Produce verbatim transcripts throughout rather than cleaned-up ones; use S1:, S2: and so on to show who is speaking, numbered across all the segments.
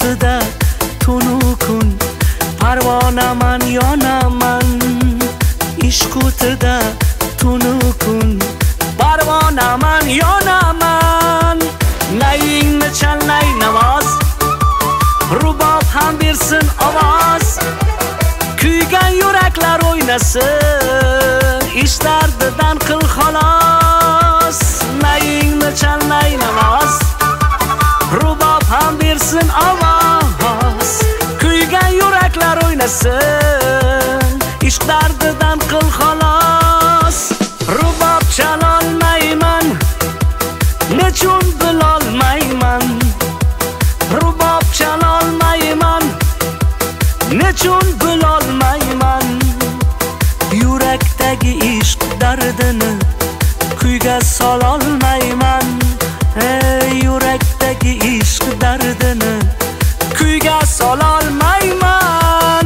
S1: ustida tunu kun parvonaman, yonaman. Ishq o'tida tunu kun parvonaman, yonaman. Nayingni chalnay navoz, rubob ham bersin ovoz. Kuygan yuraklar o'ynasin, ish dardidan qil xolos. Nayingni chalnay navoz, rubob ham bersin ovoz. Kuygan yuraklar o'ynasin, ish dardidan qil xolos. Rubob chalolmayman, nechun bilolmayman. Rubob chalolmayman, nechun bilolmayman. Yurakdagi ishq dardini kuyga sololmayman. Ey, yurakdagi ishq dardini kuyga sololmayman.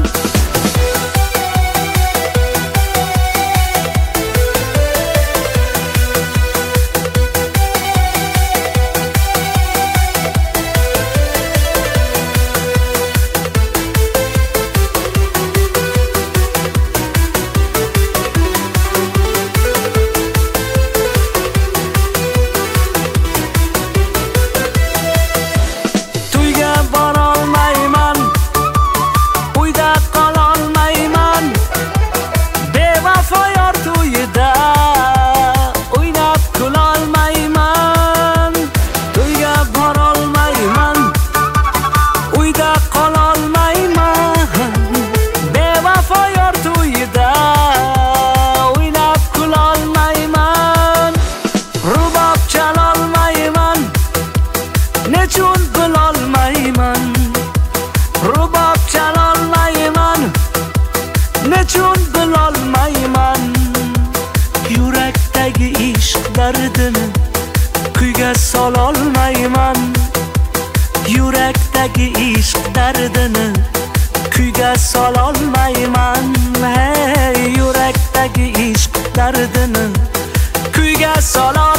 S1: Nechun bilolmayman, rubob chalolmayman, nechun bilolmayman. Yurakdagi ishq dardini kuyga sololmayman. Yurakdagi ishq dardini kuyga sololmayman. Hey, yurakdagi ishq dardini kuyga sololmayman.